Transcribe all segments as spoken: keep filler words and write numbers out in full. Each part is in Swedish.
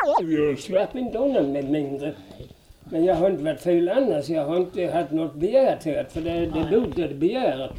Jag slapp inte undan med mindre. Men jag har inte varit fel annars. Jag har inte haft något begär till det, för det, det botade begäret.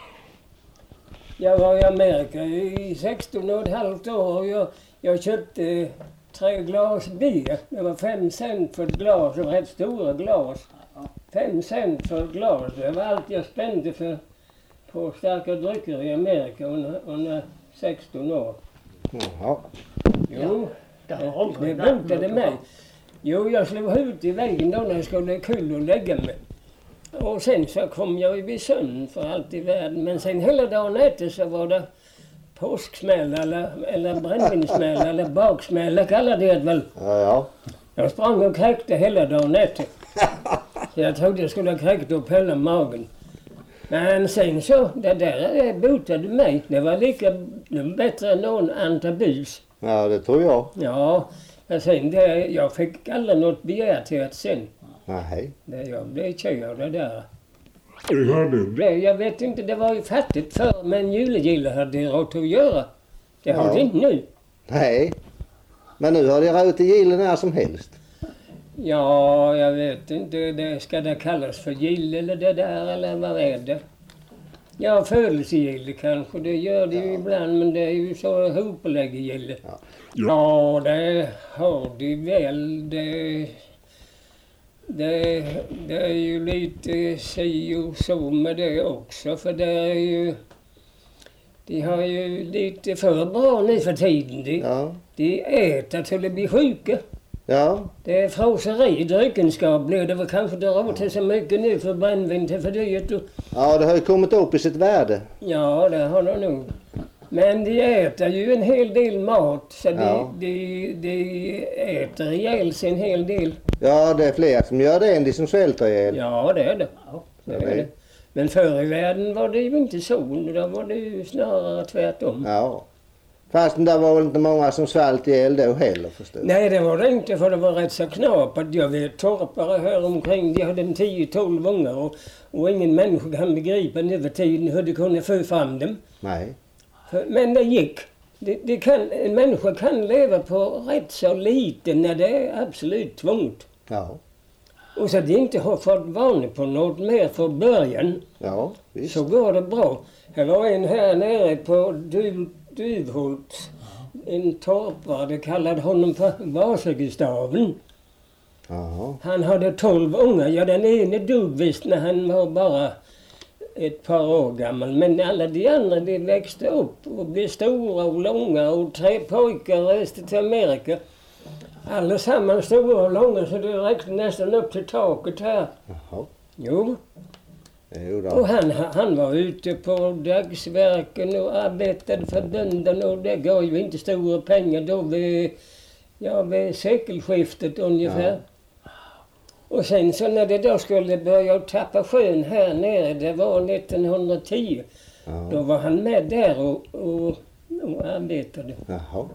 Jag var i Amerika i sexton och ett halvt år och jag, jag köpte tre glas bier. Det var fem cent för ett glas, det var rätt stora glas. Fem cent för ett glas, det var allt jag spände för på starka drycker i Amerika under, under sexton år. Jaha. Jo, det, det botade mig. Jo, jag slog huvudet i väggen då när jag skulle kul och lägga mig. Och sen så kom jag vid sömn för allt i världen. Men sen hela dagen efter så var det påsksmäll eller, eller brännvinsmäll eller baksmäll, kallade det väl. Ja, ja. Jag sprang och kräkte hela dagen efter. Så jag trodde jag skulle ha kräkt upp hela magen. Men sen så, det där botade mig. Det var lika bättre än någon antabus. Ja, det tror jag. Ja, men sen det, jag fick aldrig något begär till att sen. Nej. Det, jag blev tjej av det där. Det, jag vet inte, det var ju fattigt förr, men julegille hade det råd att göra. Det har Ja. det inte nu. Nej. Men nu har det råd till gillen när som helst. Ja, jag vet inte. Det ska det kallas för gille eller det där, eller vad är det? Ja, födelsegille kanske. Det gör det ju Ja. ibland, men det är ju så hopeläggegille. Ja. Ja, det har de väl. Det, det, det är ju lite si och så med det också, för det är ju... De har ju lite för bra nu för tiden. De, Ja. de äter till att bli sjuka. Ja. Det är fraseri, dryckenskap blir det väl kanske det råd till så mycket nu för brännvin till för dyrt. Och, Ja, det har ju kommit upp i sitt värde. ja, det har de nog. Men de äter ju en hel del mat, så de, Ja. de, de äter ihjäl sig en hel del. Ja, det är fler som gör det än de som svälter ihjäl. Ja, det är det. Det Ja, är det. det. Men förr i världen var det ju inte så, då var det ju snarare tvärtom. Ja. Fast det var väl inte många som svalt ihjäl då heller, förstår du. Nej, det var det inte, för det var rätt så knapert. Jag vet torpare här omkring, de hade en tio tolv ungar och, och ingen människa kan begripa nu för tiden hur de kunde få fram dem. Nej. För, men det gick. Det, det kan, en människa kan leva på rätt så lite när det är absolut tvunget. Ja. Och så att de inte har fått vanligt på något mer från början, Ja, visst. så går det bra. Det var en här nere på Duv, Duvhult, en torpare, det kallade honom för Vasagustaven. Ja. Han hade tolv ungar, ja den ene dog visst när han var bara ett par år gammal. Men alla de andra de växte upp och blev stora och långa och tre pojkar reste till Amerika. Allesammans stora och långa så det räckte nästan upp till taket här. Jaha. Jo, Jo då. och han, han var ute på dagsverken och arbetade för bönderna och det gav ju inte stora pengar då vid, ja, vid sekelskiftet ungefär. Ja. Och sen så när det då skulle börja tappa sjön här nere, det var nittonhundratio, Ja. då var han med där och, och, och arbetade. Jaha.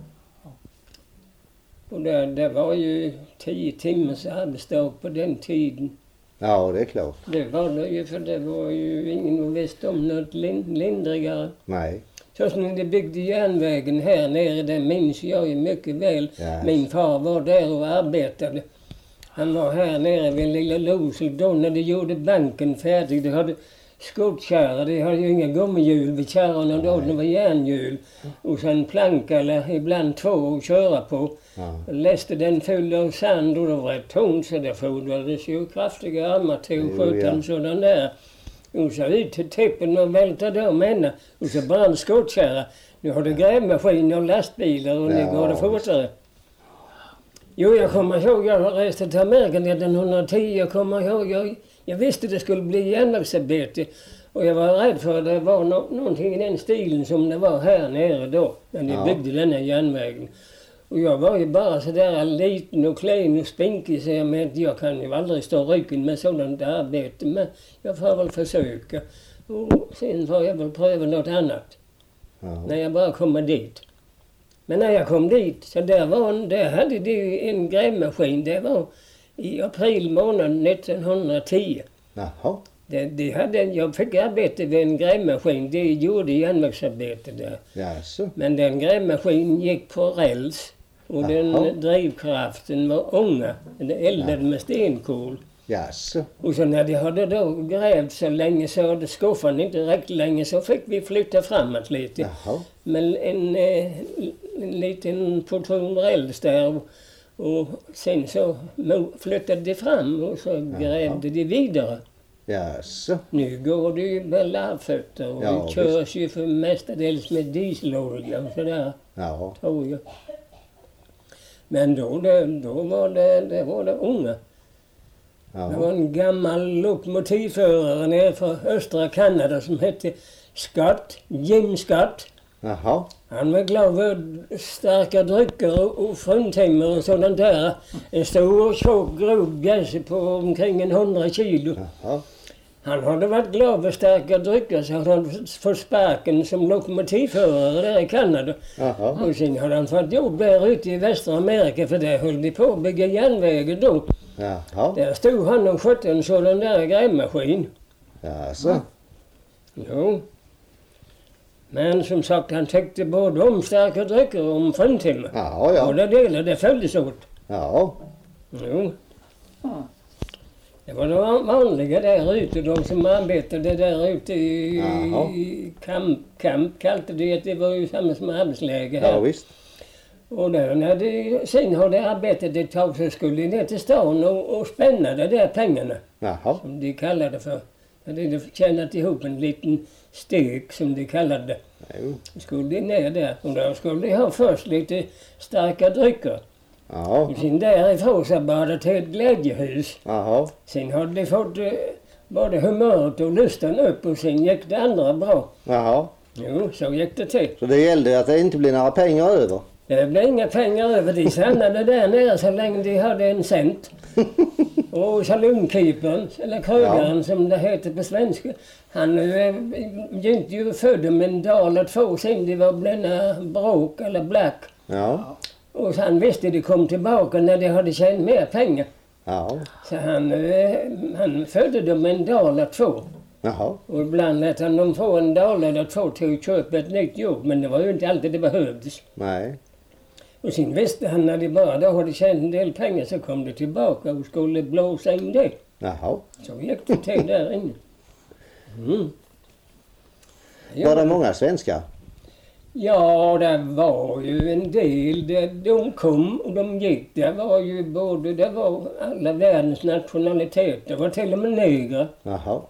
Och det, det var ju tio timmars arbetsdag på den tiden. Ja, det är klart. Det var det ju, för det var ju ingen som visste om något lind, lindrigare. Nej. Så som de byggde järnvägen här nere, det minns jag ju mycket väl. Ja. Min far var där och arbetade. Han var här nere vid Lilla Losel då när de gjorde banken färdig. De hade skottkärra, de hade ju inga gummihjul vid kärrorna då, det var järnhjul. Och sen planka eller ibland två att köra på. Ja. Läste den full av sand och det var rätt tungt så det fordrades ju kraftiga armar till Jo, att skjuta ja. en sådan där. Och så ut till tippen och välta dem ända. Och så brann skottkärra. Nu har du grävmaskiner och lastbilar och Ja, nu går det fortare. Jo, jag kommer ihåg, jag reste till Amerika nittonhundratio. Jag kommer ihåg, jag, jag visste det skulle bli järnvägsarbete. Och jag var rädd för att det var no någonting i den stilen som det var här nere då. När de Ja. byggde denna järnvägen. Och jag var ju bara så där liten och klen och spinkig så jag menade, jag kan ju aldrig stå rycken med sådant arbete. Men jag får väl försöka. Och sen får jag väl pröva något annat. Ja. När jag bara kommer dit. Men när jag kom dit så där var en, där hade de en grävmaskin. Det var i april månad nittonhundratio. Jaha. Det, de hade, jag fick arbete vid en grävmaskin. De gjorde järnvägsarbete där. Jaså. Men den grävmaskinen gick på räls. Och den Jaha. drivkraften var ånga. Den eldade med stenkol. Jaså? Och så när de hade då grävt så länge så hade skoffan inte räckt länge så fick vi flytta framåt lite. Jaha. Men en, eh, en liten portion räls där och, och sen så mo- flyttade de fram och så grävde de vidare. Jaså? Nu går det ju med larvfötter och Ja, det körs ju för mestadels med dieselolja och sådär, Ja. tror jag. Men då, det, då var det, det var det unga. Det var Ja. en gammal lokomotivförare nere från östra Kanada som hette Scott, Jim Scott. Jaha. Han var glad över starka drycker och, och fruntimmer och sådant där. En stor tjock grov bjässe på omkring en hundra kilo. Jaha. Han hade varit glad över starka drycker så hade han fått sparken som lokomotivförare där i Kanada. Jaha. Och sen hade han fått jobb där ute i västra Amerika för där höll de på att bygga järnvägen då. Jaha. Där stod han och skötte en sådan där grävmaskin. Jaså? Jo. Men som sagt, han tyckte både om starka drycker och om fruntimmer. Ja, ja. Och det delade, det följdes åt. Ja. Jo. Det var de vanliga där ute, de som arbetade där ute i, Jaha. i camp, camp kallade det, det var ju samma som arbetsläge här. Ja, visst. Och där, när de, sen har det arbetat ett tag så skulle de ner till stan och, och spänna de där pengarna. Jaha. Som de kallade det för. De hade tjänat ihop en liten stek som de kallade det. Jo. Skulle de ner där och då skulle de ha först lite starka drycker. Ja. Och sen därifrån så bar det till ett glädjehus. Jaha. Sen hade de fått eh, både humöret och lusten upp och sen gick det andra bra. Jaha. Jo, så gick det till. Så det gällde att det inte blir några pengar över? Det blev inga pengar över. De stannade där nere så länge de hade en cent. Och saloonkeepern, eller krögaren Ja. som det heter på svenska, han eh, gick ju födde med en dag eller två sen de var blivna bråk eller black. Ja. Och så han visste de kom tillbaka när de hade tjänat mer pengar. Ja. Så han, eh, han födde dem en dag eller två. Jaha. Och ibland lät han dem få en dag eller två till att köpa ett nytt jobb. Men det var ju inte alltid det behövdes. Nej. Och sen visste han när de bara då hade tjänat en del pengar så kom de tillbaka och skulle blåsa in det. Jaha. Så gick det till där inne. Mm. Var det Ja, många svenskar? ja, det var ju en del. Det, de kom och de gick. Det var ju både, det var alla världens nationaliteter. Det var till och med negrer. Jaha.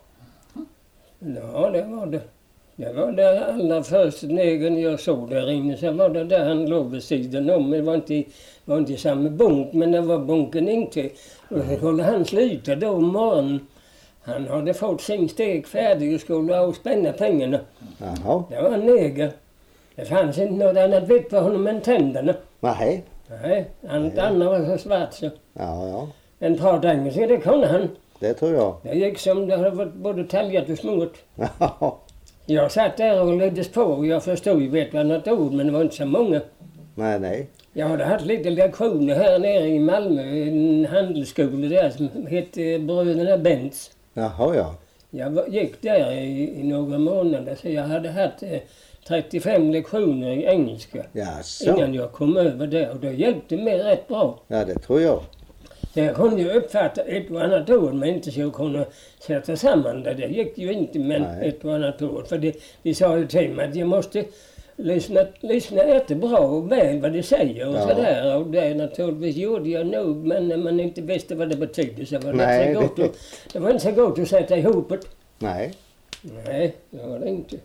Ja, det var det. Det var där allra först negern jag såg där inne. Så var det där han låg vid sidan om. Det var inte, det var inte samma bunk, men det var bunken intill. Och så skulle han sluta då om morgonen. Han hade fått sin steg färdig och skulle avspänna pengarna. Jaha. Det var en neger. Det fanns inte något annat vitt på honom än tänderna. Nej. Nej, allt annat var så svart så. Ja, ja. En prat engelska, det kunde han. Det tror jag. Det gick som det hade varit både taljat och smort. Ja. Jag satt där och leddes på och jag förstod ju vet vad något ord men det var inte så många. Nej, nej. Jag hade haft lite lektioner här nere i Malmö, en handelsskola där som hette Bröderna Bents. Jaha, ja. Jag var- gick där i, i några månader så jag hade haft eh, trettiofem lektioner i engelska Jaså. innan jag kom över där och det hjälpte mig rätt bra. Ja, det tror jag. Så jag kunde ju uppfatta ett och annat ord men inte så jag kunde sätta samman det. Det gick ju inte men Nej. ett och annat ord. För det, de sa ju till mig att jag måste lyssna, lyssna jättebra och väl vad de säger och Ja. sådär. Och det naturligtvis gjorde jag nog men när man inte visste vad det betydde så var det Nej, inte så gott det- att, det var inte så gott att sätta ihop det. Nej. Nej, det var det inte.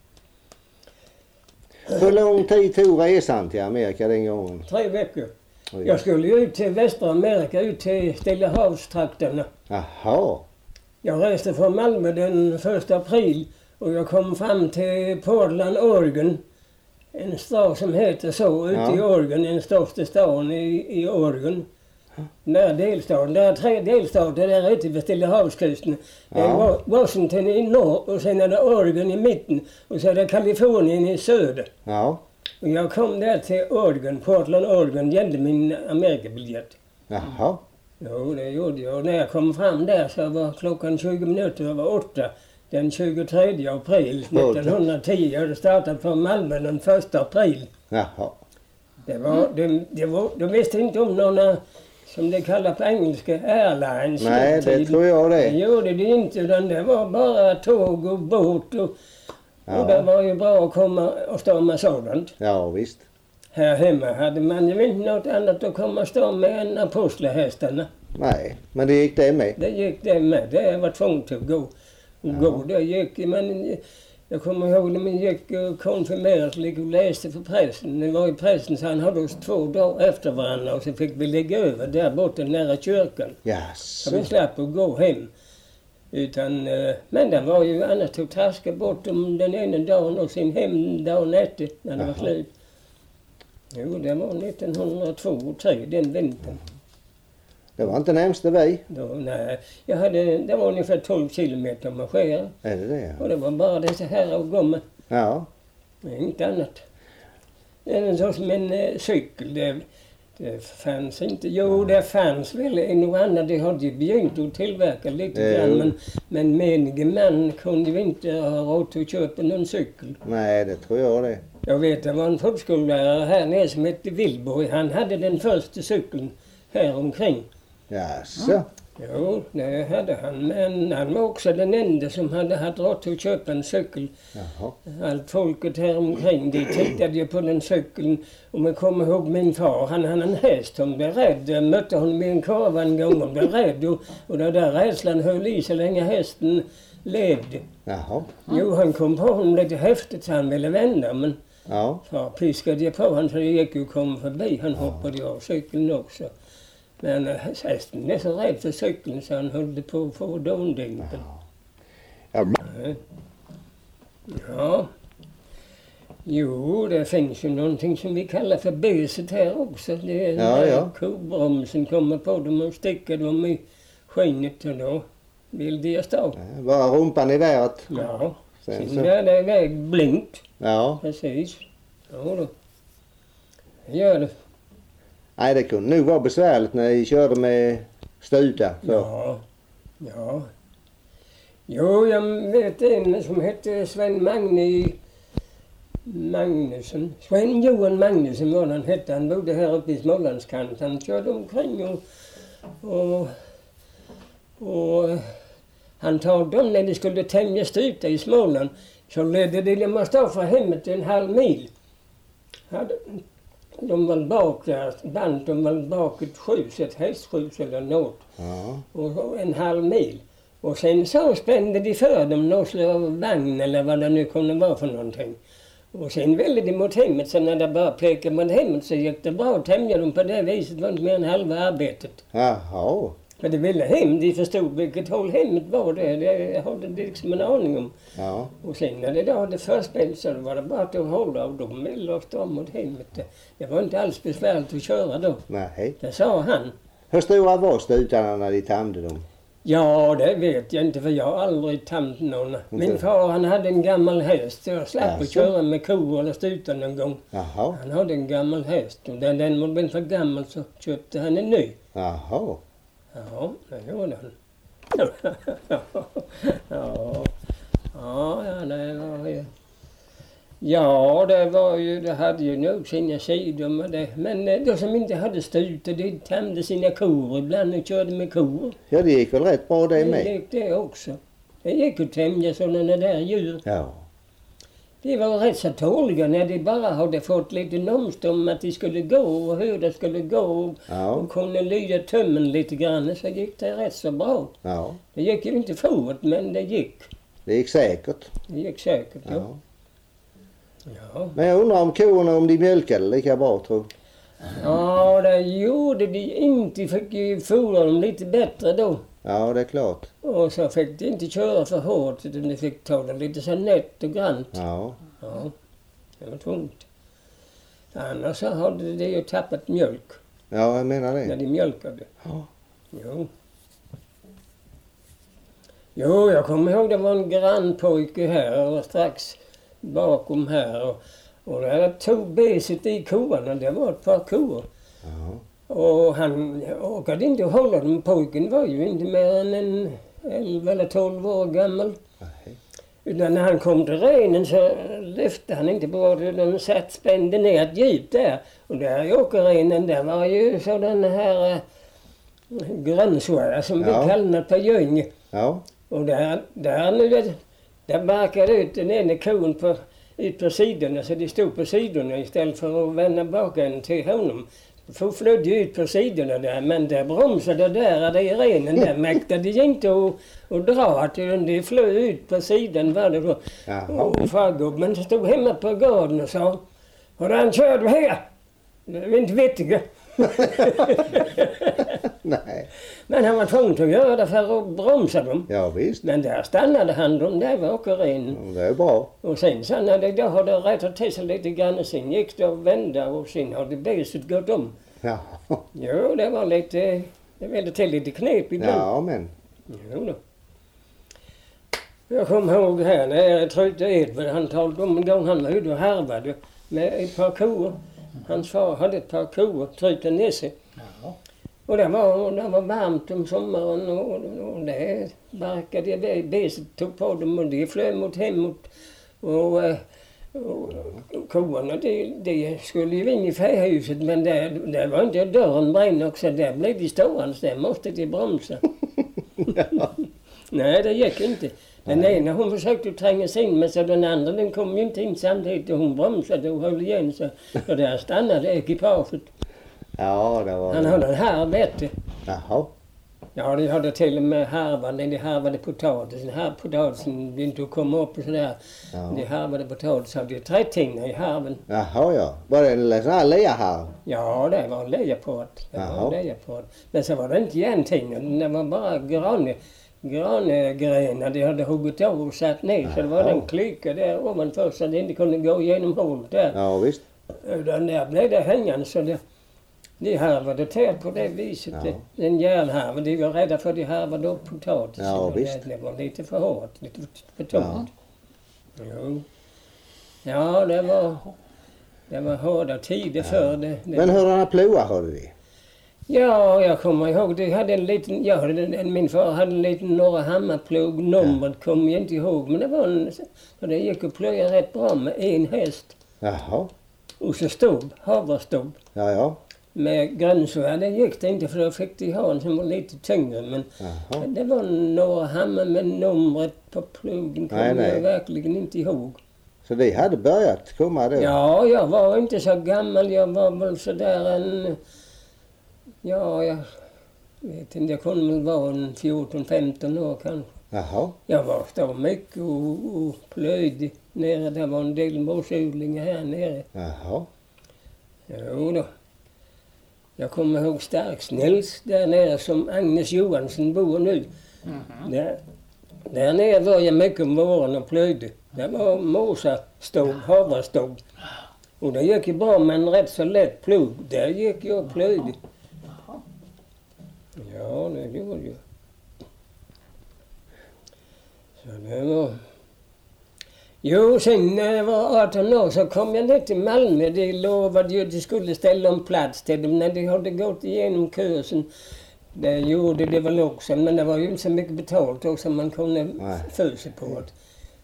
Hur lång tid tog resan till Amerika den gången? Tre veckor. Oj. Jag skulle ju ut till västra Amerika, ut till Stilla havstrakterna. Jaha. Jag reste från Malmö den första april och jag kom fram till Portland, Oregon. En stad som heter så, ute Ja. i Oregon, den största staden i, i Oregon. Den där delstaten, det är tre delstater där ute vid Stilla havskusten. Det är Ja. Wa- Washington i norr och sen är det Oregon i mitten och så är det Kalifornien i söder. Ja. Och jag kom där till Oregon, Portland, Oregon, gällde min Amerikabiljett. Jaha. Jo, det gjorde jag. Och när jag kom fram där så var klockan tjugo minuter över åtta. Den tjugotredje april nittonhundratio. Jag hade startat från Malmö den första april. Jaha. Det var, de, det var, de visste inte om några, som det kallar på engelska, airlines. Nej, det tror jag det. Det gjorde det inte, utan det var bara tåg och båt. Och, Ja. och det var ju bra att komma och stå med sådant. Ja, visst. Här hemma hade man ju inte något annat att komma och stå med än apostlahästarna. Nej, men det gick det med. Det gick det med. Det var tvunget att gå. Och Ja. gå. Det gick, men jag kommer ihåg när man gick och konfirmerade och läste för prästen. Det var ju prästen så han hade oss två dagar efter varandra och så fick vi ligga över där borta nära kyrkan. Jaså. Så vi slapp att gå hem. Utan, eh, men det var ju annars tog taska bort om den ena dagen och sin hem dagen efter när det var Jaha. slut. Jo, det var nittonhundratvå och tre den vintern. Det var inte närmsta vi. Då, nej, jag hade, det var ungefär tolv kilometer att marschera. Är det det? Och det var bara det så här att gå med. Ja. Inget annat. Det är så som en eh, cykel. Det, det fanns inte. Jo, det fanns väl en och annan. Det hade ju begynt att tillverka lite Eh, grann. jo. Men, men menige man kunde ju inte ha råd att köpa någon cykel. Nej, det tror jag det. Jag vet, det var en folkskollärare här nere som hette Wilborg. Han hade den första cykeln här omkring. Jaså. Jo, det hade han. Men han var också den enda som hade haft råd att köpa en cykel. Jaha. Allt folket här omkring, de tittade ju på den cykeln. Och man kommer ihåg min far, han hade en häst som blev rädd. Jag mötte honom i en korv en gång och blev rädd. Och, och den där rädslan höll i så länge hästen levde. Jaha. Jo, han kom på honom lite häftigt så han ville vända. Men Ja. far piskade jag på honom så det gick ju att komma förbi. Han hoppade av cykeln också. Men äh, hästen är så rädd för cykeln så han höll på att få dåndimpen. Ja. Ja. Jo, det finns ju någonting som vi kallar för beset här också. Det är Ja, när ja. kobromsen kommer på dem och sticker dem i skinnet och då vill de stå. Bara rumpan i vädret. Ja, Sen sen så. är det iväg blink. Ja. Precis. Ja då. Det gör det. Nej, det kunde nog vara besvärligt när vi körde med stuta. Så. Ja. Ja. Jo, jag vet en som hette Sven Magni Magnusson. Sven Johan Magnusson var han hette. Han bodde här uppe i Smålandskant. Han körde omkring och, och, och han tog dem när de skulle tämja stuta i Småland. Så ledde de dem att stå för hemmet en halv mil. Hade, de var bak där, band de var bak ett skjus, ett hästskjus eller något. Ja. Och en halv mil. Och sen så spände de för dem någon slags vagn eller vad det nu kunde vara för någonting. Och sen ville de mot hemmet, så när det bara pekade mot hemmet så gick det bra att tämja dem på det viset. Det var inte mer än halva arbetet. Jaha. Men de ville hem, de förstod vilket håll hemmet var det. Det hade de liksom en aning om. Ja. Och sen när det då hade förspänt så var det bara att hålla och de ville oss dem mot hemmet. Det, det var inte alls besvärligt att köra då. Nej. Det sa han. Hur stora var stutarna när de tamde dem? Ja, det vet jag inte för jag har aldrig tamt någon. Min far han hade en gammal häst så jag slapp att Jaså? köra med ko eller stuta någon gång. Jaha. Han hade en gammal häst och när den var väl för gammal så köpte han en ny. Jaha. Ja, det gjorde han. ja, ja, ja, det var ju... Ja, det var ju, det hade ju nog sina sidor med det. Men eh, de som inte hade stuta, de tämjde sina kor ibland och körde med kor. Ja, det gick väl rätt bra det Det med. gick det också. Det gick att tämja sådana där djur. Ja. De var rätt så tåliga när de bara hade fått lite nomst om att de skulle gå och hur det skulle gå och, Ja. och kunde lyda tömmen lite grann så gick det rätt så bra. Ja. Det gick ju inte fort men det gick. Det gick säkert. Det gick säkert, ja. Ja. Ja, Men jag undrar om korna om de mjölkade lika bra tror ja det gjorde de inte. De fick ju fodra dem lite bättre då. Ja, det är klart. Och så fick de inte köra för hårt utan de fick ta det lite så nätt och grant. Ja. Ja, det var tungt. Annars så hade de ju tappat mjölk Ja, jag menar när det. de mjölkade. Ja. Jo. Jo, jag kommer ihåg det var en grannpojke här och strax bakom här. Och, och där tog beset i koarna. Det var ett par kor. Ja. Och han orkade inte hålla dem. Pojken var ju inte mer än en elva eller tolv år gammal. Nej. Utan när han kom till renen så lyfte han inte på det. De satt spände ner ett djup där. Och där i åkerrenen där var ju sådan här äh, grönsvara som ja. vi kallar på Ljung. Ja. Och där, där nu, där barkade ut den ena kon på, ut på sidorna, så de stod på sidorna istället för att vända baken till honom. För flödde ut på sidorna där, men det bromsade där, där i renen där mäktade de inte att, att dra, utan de flög ut på sidan var det då. Och fargubben stod hemma på gården och sa, har han kört här? Det är inte vettigt. Nej. Men han var tvungen att göra det för att bromsa dem. Ja visst. Men där stannade han dem där vid åkerrenen. Det är bra. Och sen så när det då hade rättat till sig lite grann, sen gick det och vända och sen hade beset gått om. Ja. Jo, det var lite, det var till lite knep ibland. Ja, men. Jo då. Jag kommer ihåg här när jag tryckte Edvard, han talade om en gång han var ute och harvade med ett par kor. Hans far hade ett par kor, tryckte Nisse. Ja. Och det var, det var varmt om sommaren och, och det barkade, beset tog på dem och de flög mot hemåt. Och, och, och, och korna, de, de skulle ju in i fähuset, men det, det var inte dörren bränn också, där blev de stående, där måste de bromsa. Ja. Nej, det gick inte. Den Nej. ena hon försökte tränga sig in, men så den andra den kom ju inte in samtidigt och hon bromsade och höll igen, så, så där stannade ekipaget. Ja, det var... Han hade en harv, vet du. Jaha. Ja, de hade till och med harvan, de harvade potatisen. Här potatisen inte att komma upp och sådär. Ja. De harvade potatis, hade tre tingar i harven. Jaha, ja. Var det en sån här leaharv? Ja, det var en leaport. Det var en leaport. Men så var det inte järntingar, det var bara grane, granegrenar de hade huggit av och satt ner. Jaha. Så det var en klyka där ovanför så det inte kunde gå igenom hålet där. Ja, visst. Utan där blev det hängande så det... De harvade till på det viset, ja. Den järnharven, de var rädda för de harvade upp potatis. Ja, visst. Det, det var lite för hårt, lite för tungt. Ja. Jo. Ja, det var, det var hårda tider ja. för det, det. Men hurdana plogar hade vi? Ja, jag kommer ihåg, de hade en liten, jag hade en, min far hade en liten Norra Hammarplog, numret ja. kom jag inte ihåg, men det var en, så det gick att plöja rätt bra med en häst. Jaha. Och så stod, havrestod. Ja, ja. Med grönsvärd, det gick det inte för då fick de ha en som var lite tyngre. Men Jaha. det var några hammar med numret på plogen kommer nej, nej. jag verkligen inte ihåg. Så de hade börjat komma då? Ja, jag var inte så gammal. Jag var väl sådär en... Ja, jag vet inte. Jag kunde väl vara en fjorton femton år kanske. Jaha. Jag var så mycket och, och plöjde nere. Det var en del morsodlingar här nere. Jaha. Jo då. Jag kommer ihåg Starksnälls där nere som Agnes Johansson bor nu. Mm-hmm. Där, där nere var jag mycket om våren och plöjde. Det var mosaståg, havraståg. Och det gick ju bra med en rätt så lätt plog. Där gick jag och plöjde. Ja, det gjorde jag. Så det var... Jo, sen när jag var arton år så kom jag ner till Malmö. De lovade ju att de skulle ställa om plats till dem när de hade gått igenom kursen. Det gjorde det väl också, men det var ju inte så mycket betalt också man kunde få sig på det.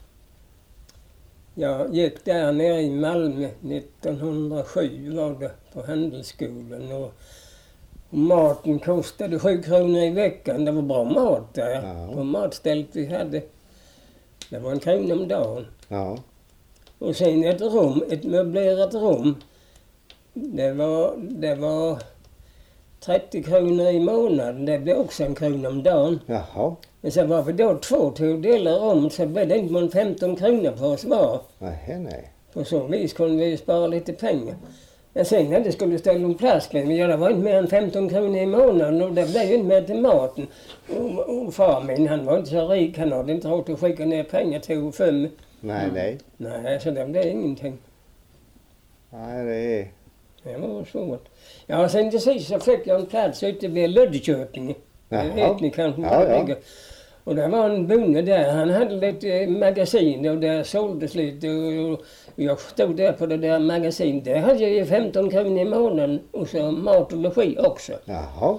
Jag gick där nere i Malmö nittonhundrasju var det på handelsskolan och maten kostade sju kronor i veckan. Det var bra mat där ja. på matstället vi hade. Det var en krona om dagen. Ja. Och sen ett rum, ett möblerat rum. Det var, det var trettio kronor i månaden. Det blev också en krona om dagen. Jaha. Men så var vi då två till att dela rum så blev det inte man femton kronor på oss var. Nej, nej. På så vis kunde vi spara lite pengar. Men sen när det skulle ställa om plats, men ja, det var inte mer än femton kronor i månaden och det blev ju inte mer till maten. Och, och far min, han var inte så rik, han hade inte råd att skicka ner pengar till och fem. Nej, nej. Nej, så det blev ingenting. Nej, det är... Det var svårt. Ja, sen till sist så fick jag en plats ute vid Löddeköping. Det vet ni kanske ja, det ja. ligger. Och det var en bonde där, han hade lite magasin och där såldes lite och, och jag stod där på det där magasinet. Där hade jag ju femton kronor i månaden och så mat och logi också. Jaha.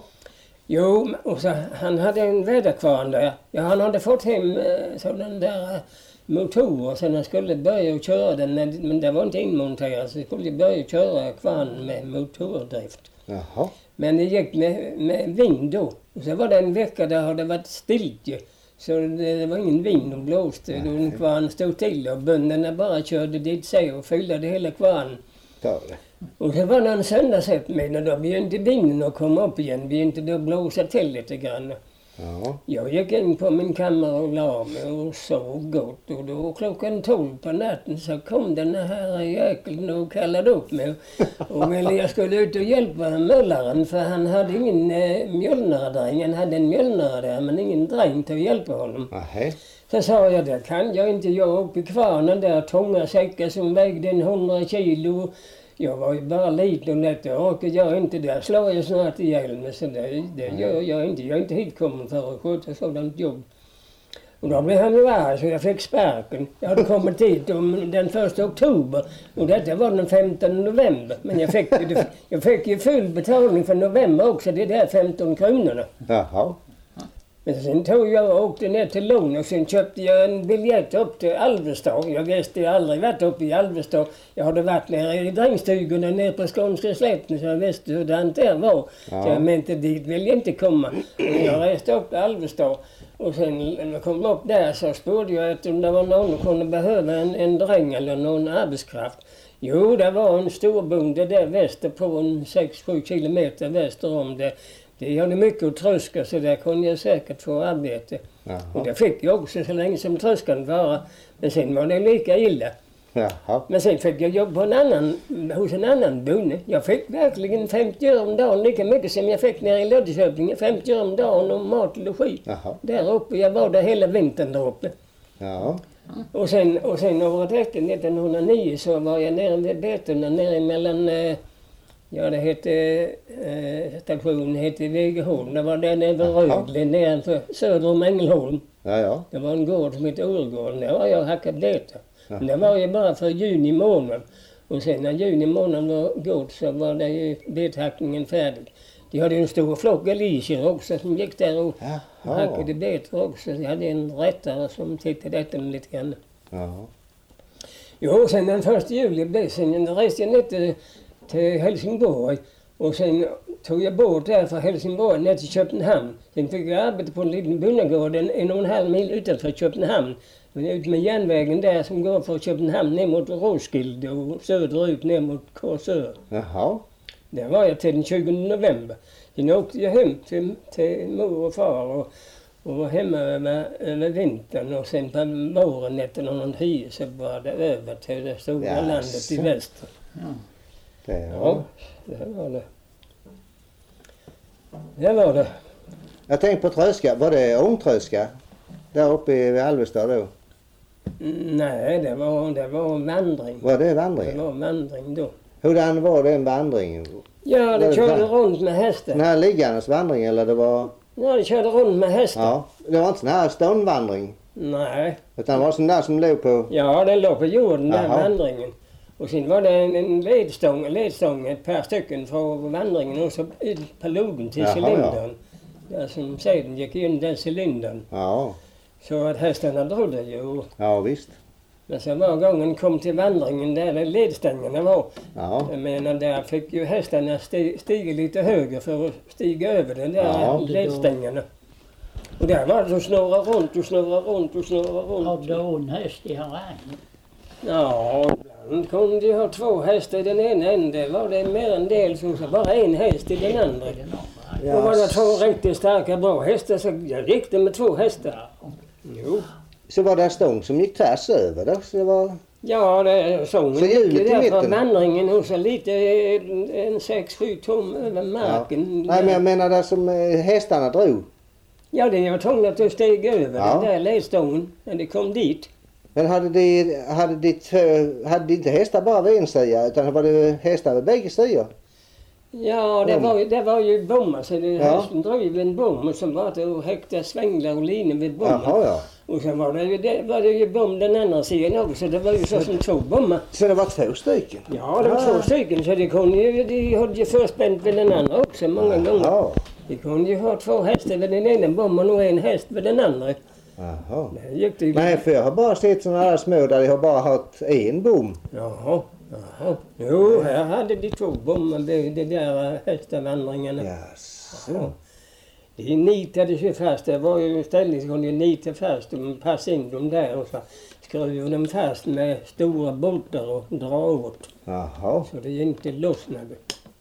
Jo, och så han hade en väderkvarn där. Ja, han hade fått hem eh, sådan där motorer så han skulle börja köra den, men det var inte inmonterat så jag skulle börja köra kvarn med motordrift. Jaha. Men det gick med, med vind då. Och så var det en vecka där hade det varit stilt ju. Så det, det var ingen vind och blåste. Då kvarn stod till och bönderna bara körde dit sig och fyllde hela kvarn. Och så var det en söndagseftermiddag då begynte vinden att komma upp igen. Begynte då blåsa till lite grann. Ja. Jag gick in på min kammare och la mig och sov gott. Och då klockan tolv på natten så kom den här jäkeln och kallade upp mig. Och ville jag skulle ut och hjälpa möllaren för han hade ingen eh, mjölnaredräng. Han hade en mjölnare där men ingen dräng till att hjälpa honom. Aha. Så sa jag, det kan jag inte. Jag upp i kvarnen där tunga säckar som vägde en hundra kilo. Jag var ju bara liten och lätt och orkade jag inte. Där slår jag snart ihjäl mig. Så det, det gör jag inte. Jag är inte hitkommen för att sköta sådant jobb. Och då blev han ju arg så jag fick sparken. Jag hade kommit hit om den första oktober. Och detta var den femtonde november. Men jag fick, jag fick ju full betalning för november också. Det där femton kronorna. Jaha. Men sen tog jag och åkte ner till Lund och sen köpte jag en biljett upp till Alvestad. Jag visste jag aldrig varit uppe i Alvestad. Jag hade varit nere i drängstugorna nere på Skånska slätten så jag visste hur det där var. Ja. Så jag menade dit vill jag inte komma. Och jag reste upp till Alvestad och sen när jag kom upp där så spurgade jag att om det var någon som kunde behöva en, en dräng eller någon arbetskraft. Jo, det var en storbonde där väster på en sex sju kilometer väster om det. Det hade mycket att tröska så där kunde jag säkert få arbete. Jaha. Och det fick jag också så länge som tröskan var. Men sen var det lika illa. Jaha. Men sen fick jag jobb på en annan, hos en annan bonde. Jag fick verkligen femtio öre om dagen, lika mycket som jag fick nere i Löddeköping. femtio öre om dagen och mat och logi. Jaha. Där uppe, jag var där hela vintern där uppe. Ja. Och sen, och sen året efter nittonhundranio så var jag nere vid Betorna, nere mellan... Eh, Ja, det hette, eh, stationen hette Vegeholm. Det var där nere vid Rögle, nedanför söder om Ängelholm. Ja, ja. Det var en gård som hette Urgården. Där var jag hackat bete. Men det var ju bara för juni månad. Och sen när juni månad var gått så var det ju bethackningen färdig. De hade en stor flock galiser också som gick där och Jaha. hackade betor också. Jag hade en rättare som tittade efter mig lite grann. Ja. Jo, sen den första juli blev sen reste jag ner till till Helsingborg och sen tog jag båt där från Helsingborg ner till Köpenhamn. Sen fick jag arbeta på en liten bondagård en, en och en halv mil utanför Köpenhamn. Men ut med järnvägen där som går från Köpenhamn ner mot Roskilde och söderut ner mot Korsör. Jaha. Där var jag till den tjugonde november. Sen åkte jag hem till, till mor och far och, och var hemma över, över vintern och sen på våren nittonhundratio så var det över till det stora yes. landet i väster. Ja. Det, ja, det var det. Det var det. Jag tänkte på tröska. Var det ångtröska där uppe i Alvestad då? Mm, nej, det var, det var vandring. Var det vandring? Det var vandring då. Hurdan var den vandringen? Ja, det, det körde var... runt med hästen. Den här liggandes vandring eller det var... Ja, det körde runt med hästen. Ja, det var inte sån här ståndvandring? Nej. Utan det var sån där som låg på... Ja, den låg på jorden, den vandringen. Och sen var det en, en ledstång, en ledstång, ett par stycken från vandringen och så ut på logen till Jaha, cylindern. Ja. Där som sedan gick in den cylindern. Ja. Så att hästarna drog det ju. Ja, visst. Men så var gången kom till vandringen där ledstängerna var. Ja. Jag menar, där fick ju hästarna sti, stiga lite högre för att stiga över den där ja, ledstängerna. Och där var det så snurra runt och snurra runt och snurra runt. Hade hon häst i harangen? Ja, ibland kunde ju ha två hästar i den ena änden. Var det mer en del så så bara en häst i den andra. Ja. Och var det två riktigt starka bra hästar så jag gick det med två hästar. Jo. Så var det en stång som gick tvärs över då? Så det var... Ja, det sången så gick där från vandringen och så lite en sex sju tom över marken. Ja. Nej, men jag menar det som hästarna drog. Ja, det var tvungen att stiga över ja. den där ledstången när det kom dit. Men hade de, hade de, hade de inte hästar bara vid en sida utan var det hästar vid bägge sidor? Ja, det var, det var ju bommar så det ja. hästen drog ju en bom och så var det att häkta svänglar och linor vid bommen. Jaha, ja. Och sen var det ju, det, var det ju bom den andra sidan också, det var ju så som två bommar. Så det var två stycken? Ja, det var ah. två stycken så det kunde ju, de hade ju förspänt vid den andra också många gånger. Ja. De kunde ju ha två hästar vid den ena bommen och en häst vid den andra. Jaha. Det gick det. Nej, för jag har bara sett sådana här små där de har bara haft en bom. Jaha, jaha. Jo, här hade de två bommar, det, det där hästavandringarna. Jaså. Ja. De nitade sig fast, det var ju ständigt som de nitade fast, de passade in dem där och så skruvade de fast med stora boltar och dra åt. Jaha. Så det inte lossnade.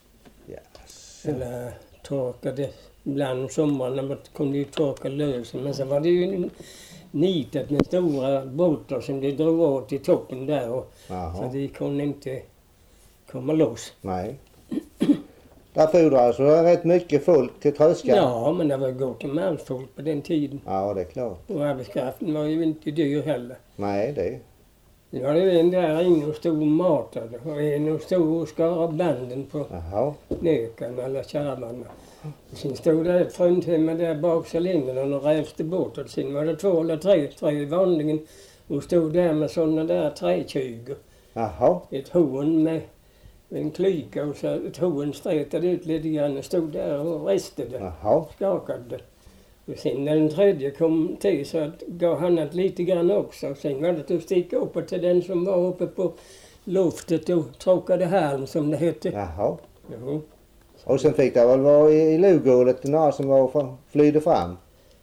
Jaså. Eller torkade ibland somrarna, man kunde ju torka lös. Men så var det ju nitat med stora boltar som de drog åt i toppen där. Och, så Jaha. de kunde inte komma loss. Nej. Där fordrar alltså rätt mycket folk till tröskan. Ja, men det var gott om allt folk på den tiden. Ja, det är klart. Och arbetskraften var ju inte dyr heller. Nej, det. Nu var det en där inne och stod och matade och en och stod och skar av banden på Jaha. nökan eller kärvarna. Sen stod det ett fruntimmer där bak cylindern och rävste bort. Och sen var det två eller tre, tre vanligen och stod där med sådana där trätjugor. Jaha. Ett horn med en klyka och så ett horn stretade ut lite grann och stod där och restade. Jaha. Skakade. Och sen när den tredje kom till så att gav han ett lite grann också. Och sen var det att sticka upp till den som var uppe på loftet och tråkade halm som det hette. Jaha. Jo. Och sen fick det väl vara i, i logålet några som var för, flydde fram.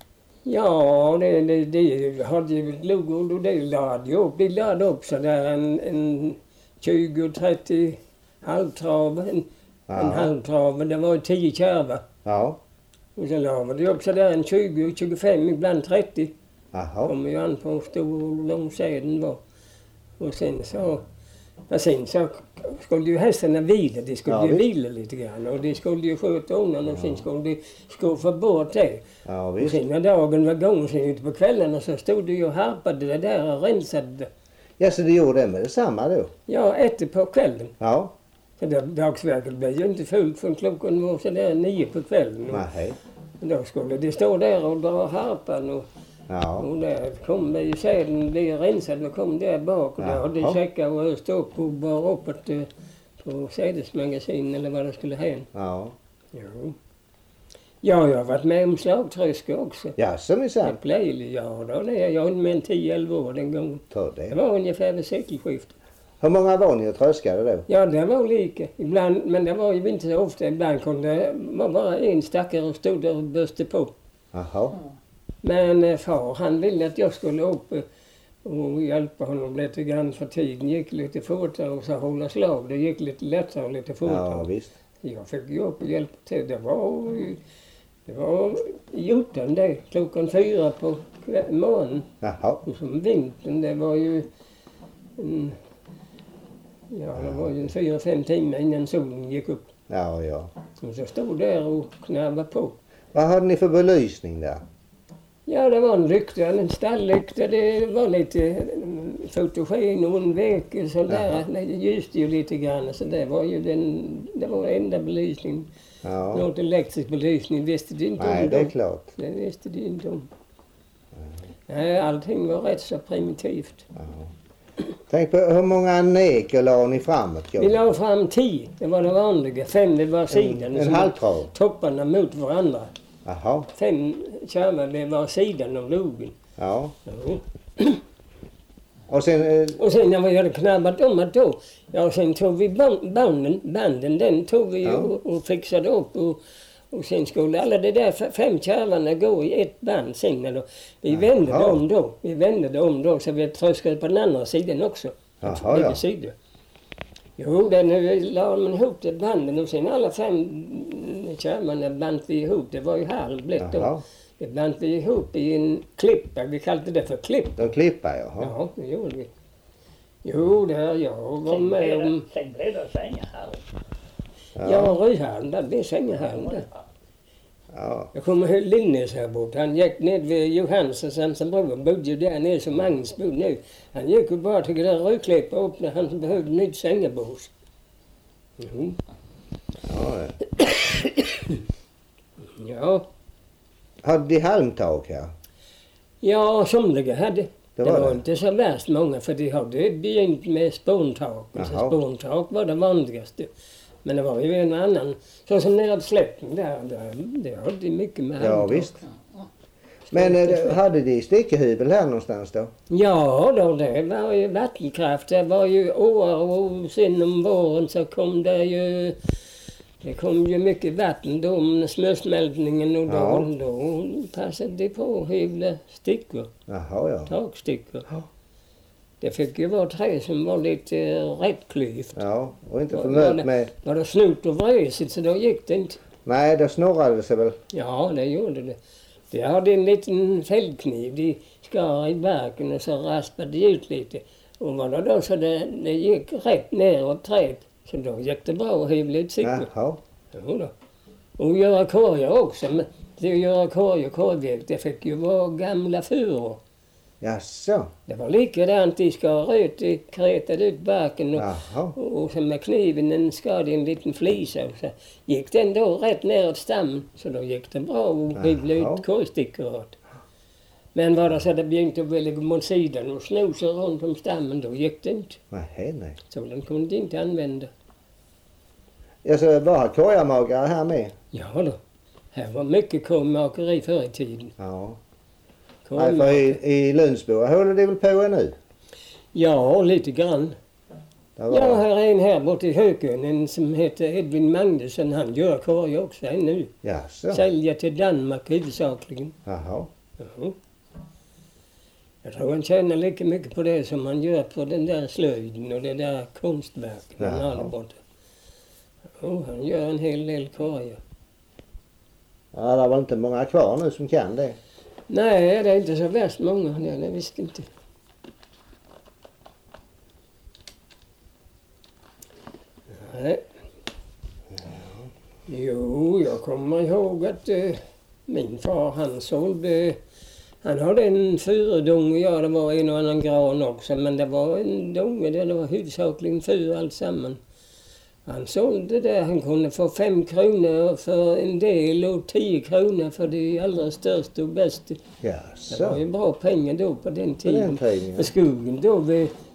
Ja, det, det, det hade ju ett logål och det lade ju upp. Det lade upp så där en, en tjugo trettio halvtrav. En, en halvtrav, det var ju tio kärvar. Ja. Och sen la det upp så där en tjugo, tjugofem, ibland trettio. Jaha. Kommer ju an på hur stor och lång säden var. Och sen så, ja, sen så skulle ju hästarna vila. De skulle Ja, ju visst. vila lite grann. Och de skulle ju sköta undan och sen skulle de skuffa bort det. Ja, Och visst. sen när dagen var gång sen ute på kvällarna så stod de ju och harpade det där och rensade det. Ja, så det gjorde det med detsamma då? Ja, efter på kvällen. Ja. För det- dagsverket blev ju inte fullt från klockan var så där nio på kvällen. Och Nej. då skulle de stå där och dra harpan och Ja. Och där kom det ju säden, blev rensad och kom där bak och där hade de Jaha. säckar och öst upp och bar uppåt eh, på sädesmagasin eller vad det skulle hän. Ja. Jo. Ja, jag har varit med om slagtröska också. Ja, så minsann. Ett Leili, ja då det är jag höll med en tio elva år den gången. Ta Det det. var ungefär vid sekelskiftet. Hur många var ni och tröskade då? Ja, det var lika. Ibland, men det var ju inte så ofta. Ibland kunde det vara bara en stackare och stod där och böste på. Jaha. Men eh, far han ville att jag skulle upp eh, och hjälpa honom lite grann för tiden gick lite fortare och så hålla slag. Det gick lite lättare och lite Ja, fortare. visst. Jag fick ju upp och hjälpa till. Det var, ju- det var i ottan det, klockan fyra på kvä- morgonen. Jaha. Och som vintern, det var ju en, ja, det var ju en fyra, fem timmar innan solen gick upp. Ja, ja. Och så stod där och knabbade på. Vad hade ni för belysning där? Ja, det var en lykta, en stalllykta. Det var lite mm, fotogen och en vek så där. Det lyste ju lite grann. Så det var ju den, det var enda belysningen. Ja. Något elektrisk belysning visste de inte Nej, om det är då. klart. Det visste de inte om. Nej, allting var rätt så primitivt. Tänk på hur många neker la ni framåt? Vi la fram tio, det var det vanliga. Fem vid var sidan. En, en som halvtrav? Topparna mot varandra. Jaha. Fem kärvar vid var sidan av logen. Ja. Jo. Och sen... Eh, Och sen när vi hade knabbat om att då, ja sen tog vi ban- banden, banden den tog vi Ja. och, och fixade upp och, och sen skulle alla de där f- fem kärvarna gå i ett band sen. Eller, vi vände Jaha. dem då, vi vände dem då så vi tröskade på den andra sidan också. Jaha, Bägge ja. sidor. Jo, den la man ihop till banden och sen alla fem kärvarna band vi ihop, det var ju halvblött då. Jaha. Det band vi ihop i en klippa, vi kallade det för klipp. de klippar, jaha. Ja, det gjorde vi. Jo, där jag var Sen med blev om... det, sen blev det sänghalm. Ja, Ryhalm, där blev Sängehalm där. Ja. Jag kommer ihåg Lillnäs här bort. Han gick ned vid Johanssons bror. Han bodde ju där nere som Magnus bor nu. Han gick ju bara till det där Rödklippa upp när han behövde nytt sängebås. Mm. Ja. Ja. Hade de halmtak här? Ja, somliga hade. Det Det var var det. inte så värst många för de hade begynt med spåntak. Så Jaha. spåntak var det vanligaste. Men det var ju en annan, så som nere på slätten där, där det hade de mycket med Ja, handtag. visst. Men eh, hade de stickehybel här någonstans då? Ja, då, det var ju vattenkraft. Det var ju år och sen om våren så kom det ju... Det kom ju mycket vatten då med snösmältningen och då, Ja. då passade de på att hyvla stickor, Jaha, ja. takstickor. Ja. Det fick ju vara trä som var lite eh, rättklyvt. Ja, och inte Var- för var möt det- med... Var det snott och vresigt så då gick det inte. Nej, då snurrade det sig väl. Ja, det gjorde det. De hade en liten fällkniv. De skar i barken och så raspade de ut lite. Och var det då så det, det gick rätt neråt trädet. Så då gick det bra att hyvla ut stickor. Jaha. Jo då. Och göra korgar också. Men det att göra korg och korvväg, det fick ju vara gamla furor. Jaså? Det var likadant. De skar ut, de kretade ut barken och, Jaha. och, och så med kniven den skar de en liten flisa. Och så gick den då rätt neråt stammen. Så då gick det bra att hyvla Jaha. ut korgstickor åt. Men var det så det begynte att välja mot sidan och snosa runt om stammen, då gick det inte. Nej, nej. Så den kunde de inte använda. Alltså, var korgamagare här med? Ja då. Här var mycket korvmakeri förr i tiden. Ja. Nej, för i, i Lundsbo håller det väl på nu? Ja, lite grann. Det var... Ja, här är en här borta i Hökön, en som heter Edvin Magnusson. Han gör korg också ännu. Jaså? Säljer till Danmark huvudsakligen. Jaha. Ja. Jag tror han tjänar lika mycket på det som han gör på den där slöjden och det där konstverken han Jaha. har där borta. Ja, han gör en hel del korgar. Ja, det var inte många kvar nu som kan det. Nej, det är inte så värst många. Det är det visst inte. Nej. Jo, jag kommer ihåg att eh, min far han sålde... Han hade en fyradunge, ja det var en och annan gran också, men det var en dunge där det var huvudsakligen fyr alltsamman. Han sålde det, han kunde få fem kronor för en del och tio kronor för det allra största och bästa. Det var Jaså? ju bra pengar då på den På tiden. den tiden, ja. För skogen då vid